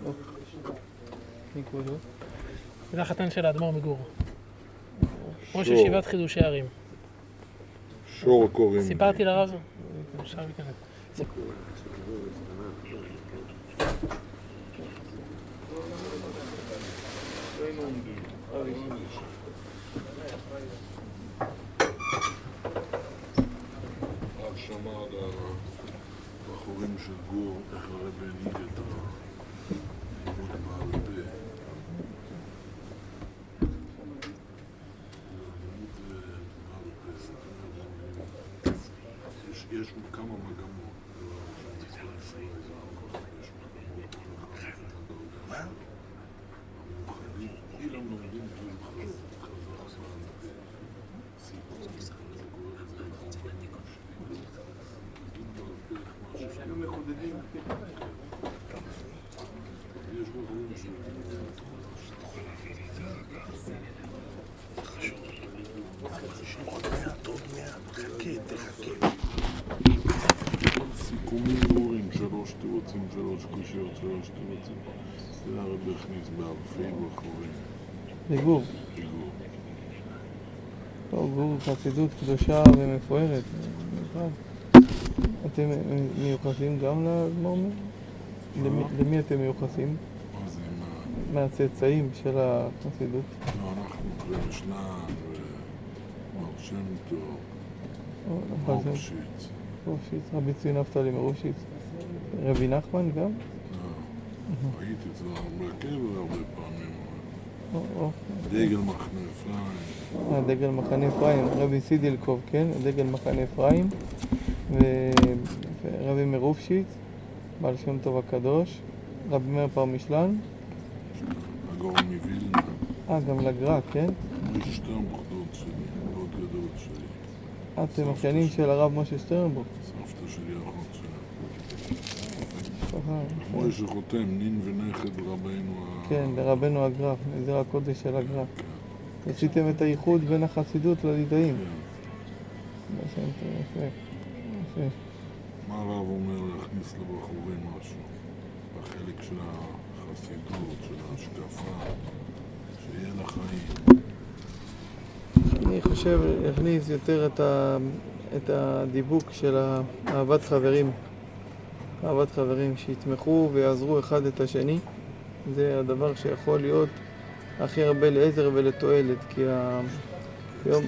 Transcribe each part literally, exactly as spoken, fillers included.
מכבודו. זה החתן של האדמו"ר מגור. ראש ישיבת חידושי ערים. שור קוראים. סיפרתי לרב, אפשר להיכנס. הרב שמע על הבחורים של גור, איך הרב הנהיג את הלימוד בעל פה. יש כמה מגמות, יש מגמות, מה? המאוחדים, כולם לומדים דברים חזק היו מחודדים. יש בחורים של... עוד מעט, עוד מעט, חכה, תחכה. סיכומים ברורים, שלוש תירוצים, שלוש קושיות, שלוש תירוצים. זה הרב הכניס באלפי בחורים. לגור. לגור. טוב, גור חסידות קדושה ומפוארת. אתם מיוחסים גם לאדמו"ר? למי אתם מיוחסים? מה זה, מה? מהצאצאים של החסידות? לא, אנחנו קרשנה ומר שם טוב, מרופשיץ. מרופשיץ, רבי צבי נפתלי מרופשיץ. רבי נחמן גם? לא, הייתי אצלו בקבר הרבה פעמים. או, דגל מחנה אפרים. אה, דגל מחנה אפרים, רבי סידלקוב, כן? דגל מחנה אפרים. ורבי מרופשיץ, בעל שם טוב הקדוש, רבי מאיר פרמישלן. הגאון מווילנה. אה, גם לגר"א, כן? יש שטרנבוך דוד שלי, דוד גדול שלי. אתם אחיינים של הרב משה שטרנבוך. סבתא שלי אחות שלה. ככה, כמו שחותם, נין ונכד רבנו ה... כן, לרבנו הגר"א, נזיר הקודש של הגר"א. עשיתם את הייחוד בין החסידות לליטאים. כן. יפה, יפה. מה הרב אומר להכניס לבחורים משהו? בחלק של החסידות, של ההשקפה, שיהיה לחיים. אני חושב להכניס יותר את, ה... את הדיבוק של אהבת חברים. אהבת חברים שיתמכו ויעזרו אחד את השני. זה הדבר שיכול להיות הכי הרבה לעזר ולתועלת, כי היום...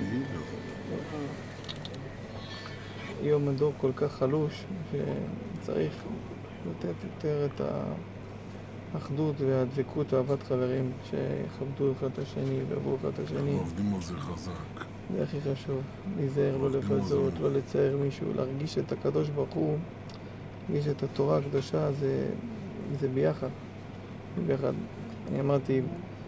יום הדור כל כך חלוש שצריך לתת יותר את האחדות והדבקות, אהבת חברים, שיכבדו אחד את השני ועברו אחד את השני. עובדים על זה חזק. זה הכי חשוב, להיזהר, לא לבזות, לא לצייר מישהו, להרגיש את הקדוש ברוך הוא, להרגיש את התורה הקדושה, זה, זה ביחד. ביחד. אני אמרתי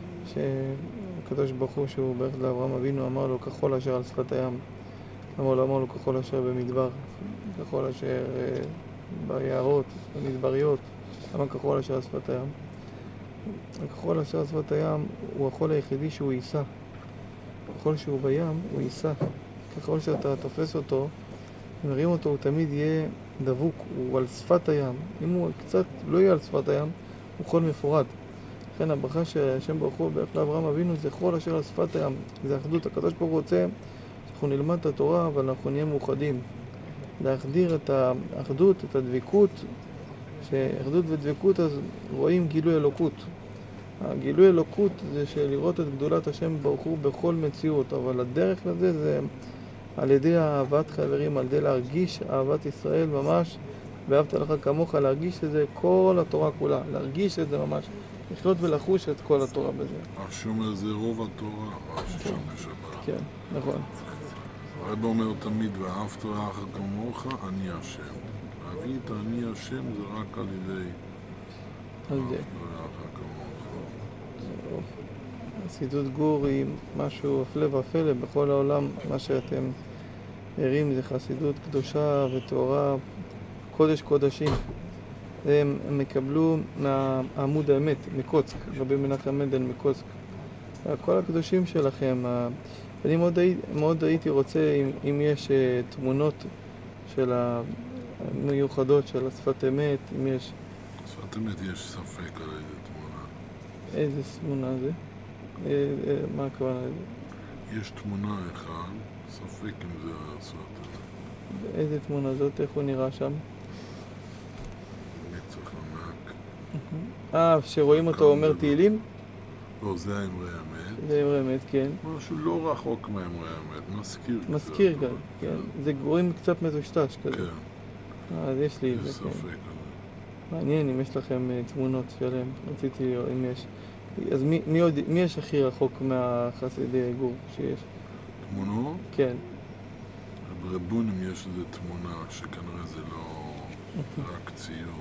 שהקדוש ברוך הוא שהוא בערך לאברהם אבינו אמר לו כחול אשר על שפת הים. אמר לו, אמר לו כחול אשר במדבר, כחול אשר אה, ביערות, במדבריות, אמר כחול אשר על שפת הים. הכחול אשר על שפת הים הוא החול היחידי שהוא יישא. ככל שהוא בים הוא יישא. ככל שאתה תופס אותו, מרים אותו, הוא תמיד יהיה דבוק, הוא על שפת הים. אם הוא קצת לא יהיה על שפת הים, הוא חול מפורד. לכן הברכה שהשם ברוך הוא בערך לאברהם אבינו זה חול אשר על שפת הים. זה אחדות. הקדוש ברוך הוא רוצה אנחנו נלמד את התורה, אבל אנחנו נהיה מאוחדים. להחדיר את האחדות, את הדבקות, שאחדות ודבקות אז רואים גילוי אלוקות. הגילוי אלוקות זה שלראות את גדולת השם ברוך הוא בכל מציאות, אבל הדרך לזה זה על ידי אהבת חברים, על ידי להרגיש אהבת ישראל ממש, ואהבת לך כמוך, להרגיש את זה כל התורה כולה, להרגיש את זה ממש, לחיות ולחוש את כל התורה בזה. השם זה רוב התורה, השם בשבת. כן, נכון. הרב אומר תמיד, ואהבת לך כמוך, אני השם. להביא את אני השם זה רק על ידי על ידי. אהבת לך כמוך. חסידות גור היא משהו הפלא ופלא בכל העולם. מה שאתם ערים זה חסידות קדושה וטהורה, קודש קודשים. הם, הם מקבלו מהעמוד האמת, מקוצק, רבי מנחם מנדל מקוצק. כל הקדושים שלכם, אני מאוד, מאוד הייתי רוצה אם, אם יש תמונות של המיוחדות של השפת אמת, אם יש... שפת אמת יש ספק על איזה איזה תמונה זה? אה, אה, מה הכוונה לזה? יש תמונה אחת, ספק אם זה הסרט הזה. איזה תמונה זאת? איך הוא נראה שם? נצח ענק. אה, שרואים אותו אומר תהילים? לא, זה האמרי האמת. זה אמרי אמת, כן. משהו לא רחוק מהאמרי האמת, מזכיר קצת. מזכיר אבל- גם, כן. זה רואים קצת מטושטש כזה. כן, אה, אז יש לי את יש זה, כן. ספק על זה. מעניין אם יש לכם אה, תמונות שלהם. רציתי לראות אם יש. אז מי, מי, עוד, מי יש הכי רחוק מהחסידי גור שיש? תמונות? כן. ברבונים יש איזו תמונה שכנראה זה לא רק ציור.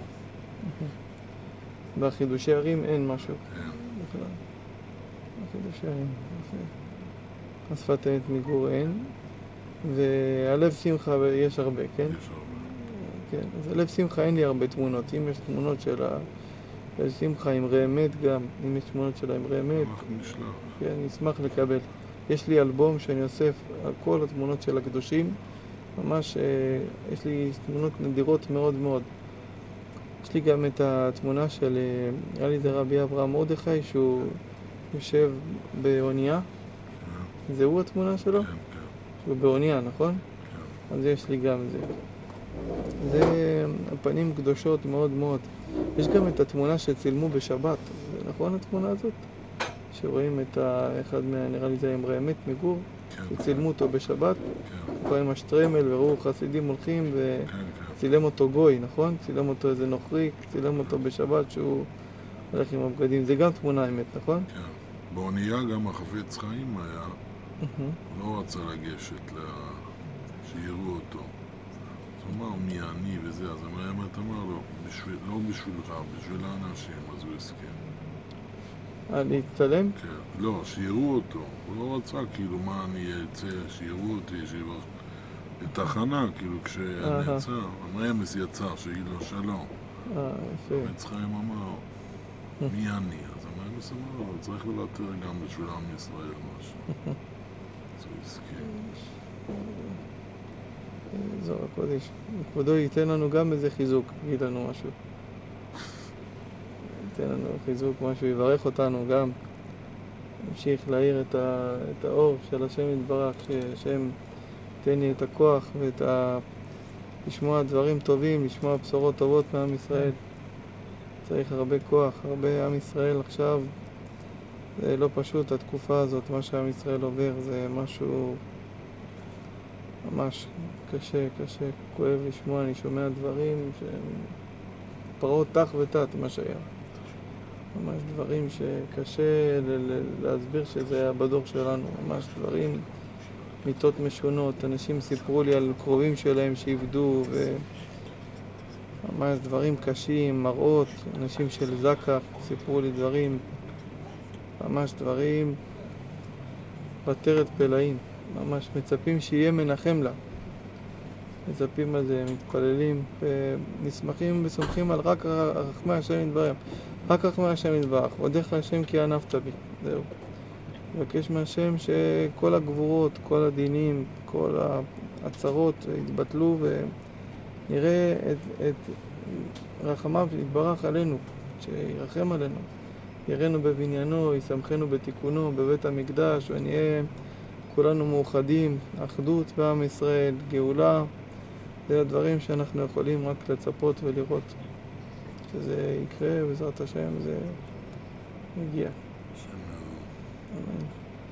בחידושי ערים אין משהו. כן. בכלל. בחידושי ערים. יפה. השפת האמת מגור אין. והלב שמחה יש הרבה, כן? יש הרבה. כן. אז הלב שמחה אין לי הרבה תמונות. אם יש תמונות של הלב שמחה עם רעמת גם, אם יש תמונות שלה עם רעמת, אנחנו נשלח. כן, נשמח לקבל. יש לי אלבום שאני אוסף על כל התמונות של הקדושים. ממש, אה, יש לי תמונות נדירות מאוד מאוד. יש לי גם את התמונה של, אה, נראה לי זה רבי אברהם מרדכי, שהוא יושב באונייה. כן, זה הוא התמונה שלו? כן, כן, שהוא באונייה, נכון? כן. אז יש לי גם זה. זה הפנים קדושות מאוד מאוד. יש גם את התמונה שצילמו בשבת. זה נכון התמונה הזאת? שרואים את ה- אחד מה... נראה לי זה אמרי אמת מגור. כן, שצילמו אותו בשבת. כן, פה עם השטרמל וראו חסידים הולכים כן, כן. וצילם אותו גוי, נכון? צילם אותו איזה נוכרי, צילם אותו בשבת שהוא הולך עם הבגדים. זה גם תמונה אמת, נכון? כן. באונייה גם החפץ חיים היה, הוא לא רצה לגשת ל... שיראו אותו. אז הוא אמר מי אני וזה, אז המאמת אמר לו, בשביל, לא בשבילך, בשביל האנשים, אז הוא הסכים. אה, להצטלם? כן. לא, שיראו אותו. הוא לא רצה, כאילו, מה אני אצא, שיראו אותי, שיראו... בתחנה, כאילו, כשנעצר, המאמס יצא, שיגיד לו שלום. אה, יפה. חפץ חיים אמר, מי אני? אז המאמס אמר לו, צריך לוותר גם בשביל עם ישראל משהו. אז הוא הסכים. זוהר הקודש. כבודו ייתן לנו גם איזה חיזוק, יגיד לנו משהו. ייתן לנו חיזוק, משהו, יברך אותנו גם. ימשיך להאיר את, ה... את האור של השם יתברך, שהשם ייתן לי את הכוח ואת ה... לשמוע דברים טובים, לשמוע בשורות טובות מעם ישראל. צריך הרבה כוח, הרבה עם ישראל עכשיו. זה לא פשוט, התקופה הזאת, מה שעם ישראל עובר, זה משהו ממש קשה, קשה, כואב לשמוע, אני שומע דברים שהם פרות תח ותת, מה שהיה. ממש דברים שקשה ל- ל- להסביר שזה היה בדור שלנו, ממש דברים, מיתות משונות, אנשים סיפרו לי על קרובים שלהם שאיבדו, וממש דברים קשים, מראות, אנשים של זק"א סיפרו לי דברים, ממש דברים בטרת פלאים, ממש מצפים שיהיה מנחם לה. מצפים על זה, מתפללים, ונשמחים וסומכים על רק רחמי השם יתברך. רק רחמי השם יתברך, עודך השם כי ענפת בי. זהו. מבקש מהשם שכל הגבורות, כל הדינים, כל הצרות יתבטלו ונראה את, את רחמיו יתברך עלינו, שירחם עלינו. יראנו בבניינו, ישמחנו בתיקונו, בבית המקדש, ונהיה כולנו מאוחדים, אחדות בעם ישראל, גאולה. זה הדברים שאנחנו יכולים רק לצפות ולראות. שזה יקרה, בעזרת השם, זה יגיע. אמן.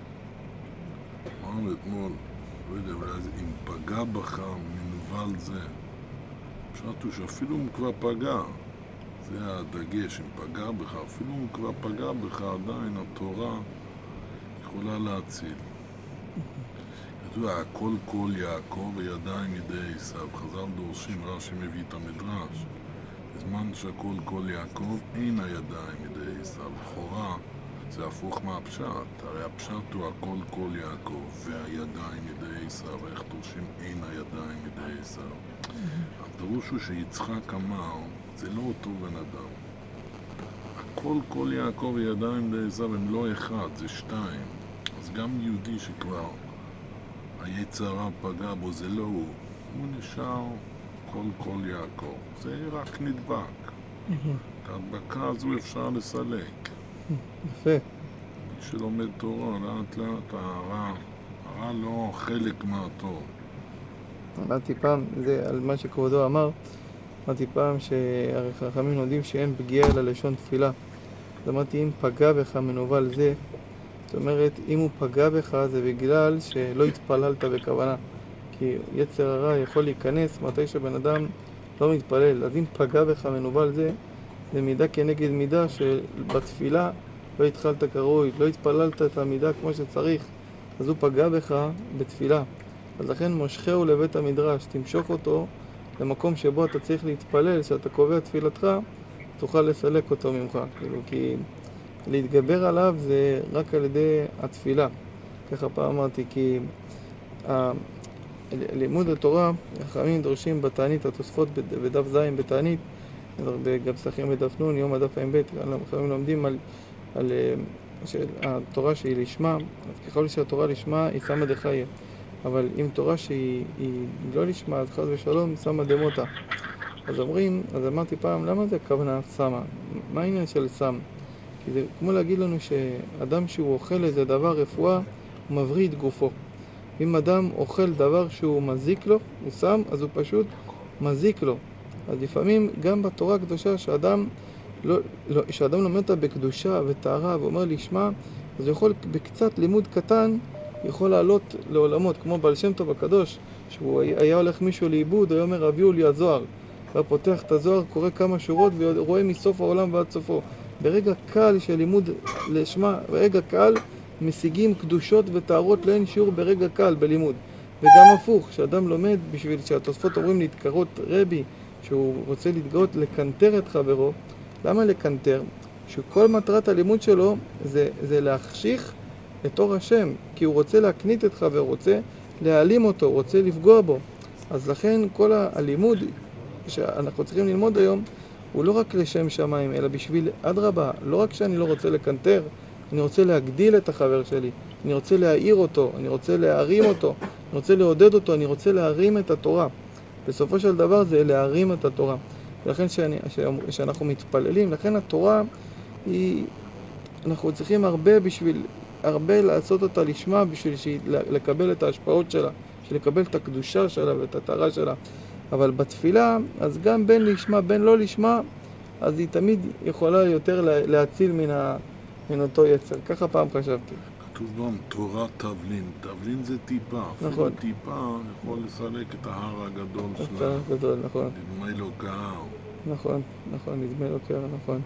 אמרנו אתמול, לא יודע, אולי זה אם פגע בך מנוול זה, פשוט הוא שאפילו אם כבר פגע, זה הדגש, אם פגע בך, אפילו אם כבר פגע בך, עדיין התורה יכולה להציל. אתה יודע, הכל כל יעקב וידיים ידי עשיו. חז"ל דורשים, רש"י מביא את המדרש. בזמן שהכל כל יעקב, אין הידיים ידי עשיו. לכאורה זה הפוך מהפשט. הרי הפשט הוא הכל כל יעקב והידיים ידי עשיו. איך דורשים אין הידיים ידי עשיו? הפירוש הוא שיצחק אמר, זה לא אותו בן אדם. הכל כל יעקב וידיים ידי עשיו הם לא אחד, זה שתיים. אז גם יהודי שכבר היצרה פגע בו, זה לא הוא. הוא נשאר כל כל יעקב. זה רק נדבק. את ההדבקה הזו אפשר לסלק. יפה. מי שלומד תורה, לאט לאט הרע, הרע לא חלק מהתורה. אמרתי פעם, זה על מה שכבודו אמר, אמרתי פעם שהרי חכמים יודעים שאין פגיעה אלא לשון תפילה. אז אמרתי, אם פגע בך מנוול זה, זאת אומרת, אם הוא פגע בך זה בגלל שלא התפללת בכוונה. כי יצר הרע יכול להיכנס מתי שבן אדם לא מתפלל. אז אם פגע בך מנוול זה, זה מידה כנגד מידה שבתפילה לא התחלת כראוי, לא התפללת את המידה כמו שצריך, אז הוא פגע בך בתפילה. אז לכן מושכהו לבית המדרש, תמשוך אותו למקום שבו אתה צריך להתפלל, שאתה קובע תפילתך, תוכל לסלק אותו ממך. כאילו, כי להתגבר עליו זה רק על ידי התפילה. ככה פעם אמרתי, כי ה... לימוד התורה, החכמים דורשים בתענית, התוספות בדף זין בתענית, גם פסחים בדף נון, יום הדף ע"ב, החכמים לומדים על, על התורה שהיא לשמה, אז ככל שהתורה לשמה היא שמה דחיה, אבל אם תורה שהיא היא לא לשמה, אז חס ושלום שמה דמותה. אז אומרים, אז אמרתי פעם, למה זה הכוונה שמה? מה העניין של שם? כי זה כמו להגיד לנו שאדם שהוא אוכל איזה דבר רפואה, הוא מבריא את גופו. אם אדם אוכל דבר שהוא מזיק לו, הוא שם, אז הוא פשוט מזיק לו. אז לפעמים גם בתורה הקדושה, שאדם, לא, לא, שאדם לומד אותה בקדושה וטהרה ואומר לשמה, אז הוא יכול בקצת לימוד קטן, יכול לעלות לעולמות, כמו בעל שם טוב הקדוש, שהוא היה הולך מישהו לאיבוד, הוא אומר, הביאו לי הזוהר. הוא פותח את הזוהר, קורא כמה שורות ורואה מסוף העולם ועד סופו. ברגע קל של לימוד לשמה, ברגע קל, משיגים קדושות וטהרות לאין שיעור ברגע קל בלימוד. וגם הפוך, שאדם לומד בשביל שהתוספות אומרים להתקרות רבי, שהוא רוצה להתגאות לקנטר את חברו. למה לקנטר? שכל מטרת הלימוד שלו זה, זה להחשיך את אור השם, כי הוא רוצה להקנית את חברו, רוצה להעלים אותו, רוצה לפגוע בו. אז לכן כל הלימוד שאנחנו צריכים ללמוד היום הוא לא רק לשם שמיים, אלא בשביל אדרבה, לא רק שאני לא רוצה לקנטר, אני רוצה להגדיל את החבר שלי, אני רוצה להאיר אותו, אני רוצה להרים אותו, אני רוצה לעודד אותו, אני רוצה להרים את התורה. בסופו של דבר זה להרים את התורה. ולכן שאני, שאנחנו מתפללים, לכן התורה היא, אנחנו צריכים הרבה בשביל, הרבה לעשות אותה לשמה, בשביל לקבל את ההשפעות שלה, בשביל לקבל את הקדושה שלה ואת הטהרה שלה. אבל בתפילה, אז גם בין לשמה, בין לא לשמה, אז היא תמיד יכולה יותר להציל מן ה... מן אותו יצר. ככה פעם חשבתי. כתוב גם תורת תבלין. תבלין זה טיפה. נכון. אפילו טיפה יכול לסלק את ההר הגדול את שלה. ההר הגדול, נכון. נדמה לו כהר. נכון, נכון, נדמה לו כהר, נכון.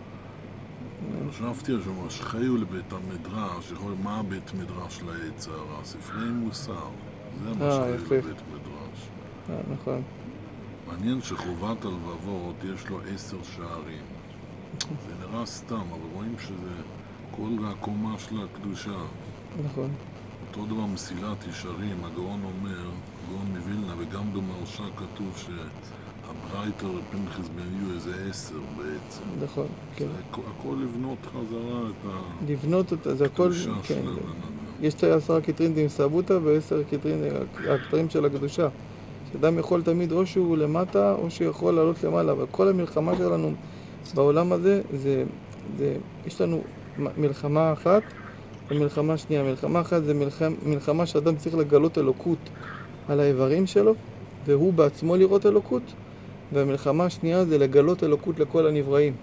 חשבתי שמשכהו לבית המדרש, יכול להיות מה בית מדרש ליצר, ספרי מוסר. זה משכהו לבית מדרש. אה, נכון. מעניין שחובת הלבבות יש לו עשר שערים. זה נראה סתם, אבל רואים שזה כל הקומה של הקדושה. נכון. אותו דבר מסילת ישרים, הגאון אומר, הגאון מווילנה, וגם במרשה כתוב שהברייתר ופנחס בן יהודה זה עשר בעצם. נכון, כן. זה הכל לבנות חזרה את לבנות אותה, זה הכל, כן. יש את עשרה קטרין דמסבותא ועשר קטרין, הקטרים של הקדושה. שאדם יכול תמיד או שהוא למטה או שהוא יכול לעלות למעלה, אבל כל המלחמה שלנו בעולם הזה, זה, זה, יש לנו מלחמה אחת ומלחמה שנייה. מלחמה אחת זה מלחמה, מלחמה שאדם צריך לגלות אלוקות על האיברים שלו, והוא בעצמו לראות אלוקות, והמלחמה השנייה זה לגלות אלוקות לכל הנבראים.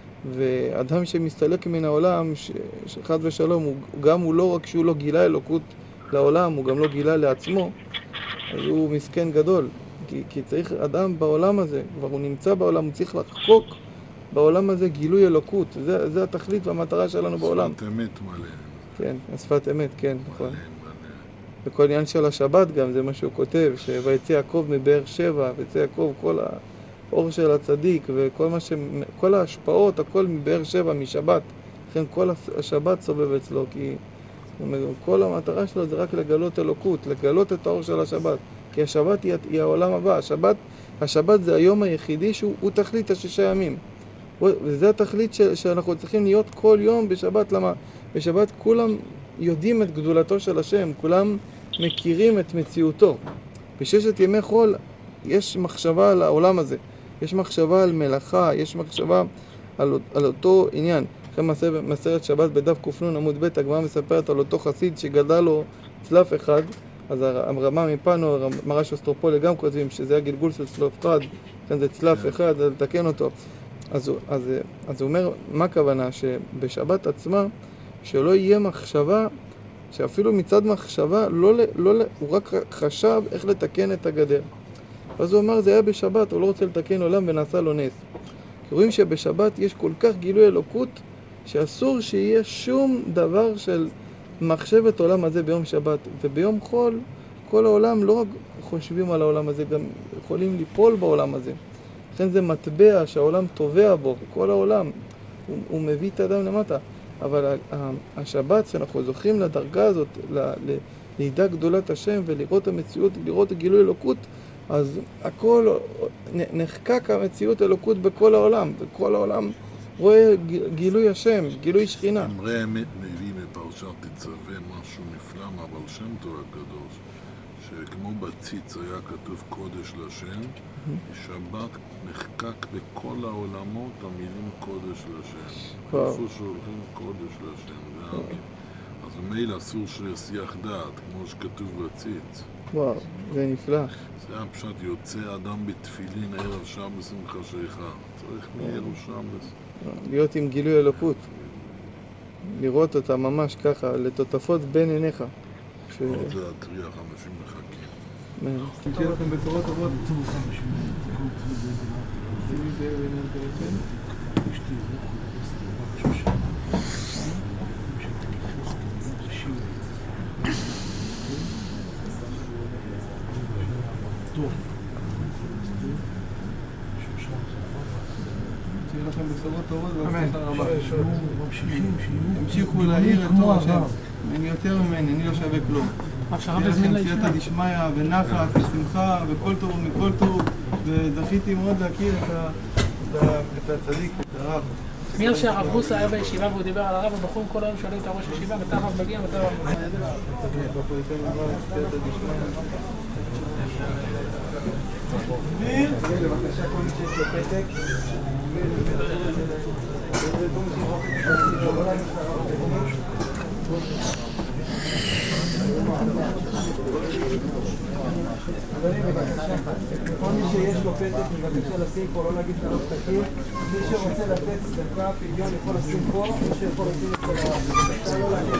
ואדם שמסתלק מן העולם, ש, שחד ושלום, הוא, גם הוא לא רק שהוא לא גילה אלוקות לעולם, הוא גם לא גילה לעצמו, אז הוא מסכן גדול. כי, כי צריך אדם בעולם הזה, כבר הוא נמצא בעולם, הוא צריך לחקוק בעולם הזה גילוי אלוקות. זה, זה התכלית והמטרה שלנו בעולם. שפת אמת מלא. כן, שפת אמת, כן, נכון. מלא, מלא. וכל עניין של השבת גם, זה מה שהוא כותב, שויצא יעקב מבאר שבע, ויצא יעקב כל האור של הצדיק, וכל מה ש... כל ההשפעות, הכל מבאר שבע, משבת. לכן כל השבת סובב אצלו, כי כל המטרה שלו זה רק לגלות אלוקות, לגלות את האור של השבת. כי השבת היא, היא העולם הבא. השבת, השבת זה היום היחידי שהוא תכלית השישה ימים. וזה התכלית ש, שאנחנו צריכים להיות כל יום בשבת. למה? בשבת כולם יודעים את גדולתו של השם, כולם מכירים את מציאותו. בששת ימי חול יש מחשבה על העולם הזה, יש מחשבה על מלאכה, יש מחשבה על, על אותו עניין. אחרי מסרת שבת בדף קופנון עמוד ב' הגמרא מספרת על אותו חסיד שגדל לו צלף אחד, אז הרמה מפנו, מרש אוסטרופולי גם כותבים שזה היה גלגול של צלף אחד, כאן זה צלף אחד, אז לתקן אותו. אז, אז, אז הוא אומר, מה הכוונה? שבשבת עצמה, שלא יהיה מחשבה, שאפילו מצד מחשבה, לא, לא, הוא רק חשב איך לתקן את הגדר. אז הוא אמר, זה היה בשבת, הוא לא רוצה לתקן עולם ונעשה לו נס. כי רואים שבשבת יש כל כך גילוי אלוקות, שאסור שיהיה שום דבר של מחשבת עולם הזה ביום שבת. וביום חול, כל העולם לא רק חושבים על העולם הזה, גם יכולים ליפול בעולם הזה. לכן זה מטבע שהעולם טובע בו, כל העולם. הוא, הוא מביא את האדם למטה. אבל השבת, שאנחנו זוכים לדרגה הזאת, לידע גדולת השם ולראות המציאות, לראות גילוי אלוקות, אז הכל נחקק המציאות אלוקות בכל העולם, וכל העולם רואה גילוי השם, גילוי שכינה. אמרי האמת מביא מפרשת תצווה משהו נפלא מהבעל שם טוב הקדוש, שכמו בציץ היה כתוב קודש לשם, בשבת נחקק בכל העולמות המילים קודש לשם. איפה שהולכים קודש לשם, זה המילים. אז במילא אסור שיסיח דעת, כמו שכתוב בציץ. וואו, זה נפלא. זה היה פשוט יוצא אדם בתפילין ערב שעה בשמחה שיחה. צריך מערב שעה בשמחה. להיות עם גילוי אלוקות. לראות אותה ממש ככה, לטוטפות בין עיניך. עוד להטריח, אנשים מחכים. תהיה לכם בצורות טובות. שימי זה בעניין טלפון. שיהיה לכם בשורות טובות והצלחה רבה. המשיכו להעיר את תור השם. אני יותר ממני, אני לא שווה כלום. שיהיה לכם סייעתא דשמיא ונחת ושמחה וכל טוב ומכל טוב, וזכיתי מאוד להכיר את הצדיק, את הרב. מי שהרב בוסה היה בישיבה והוא דיבר על הרב, הבחורים כל היום שואלים את הראש הישיבה, מתי הרב מגיע, מתי הרב מגיע. בבקשה כל מי שיש לו פתק. כל מי שיש לו פתק מבקשה לשים פה, לא להגיד שלא פתקים. מי שרוצה לתת צדקה, פדיון יכול לשים פה, מי שיכול לשים את כל הרב. בבקשה לא להגיד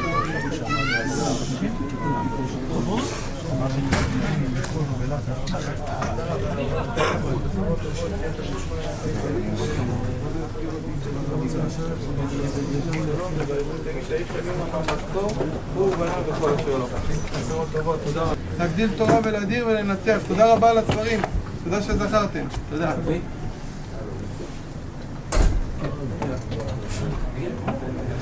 להגדיל תורה ולהדיר ולנצח. תודה רבה על הספרים, תודה שזכרתם. תודה.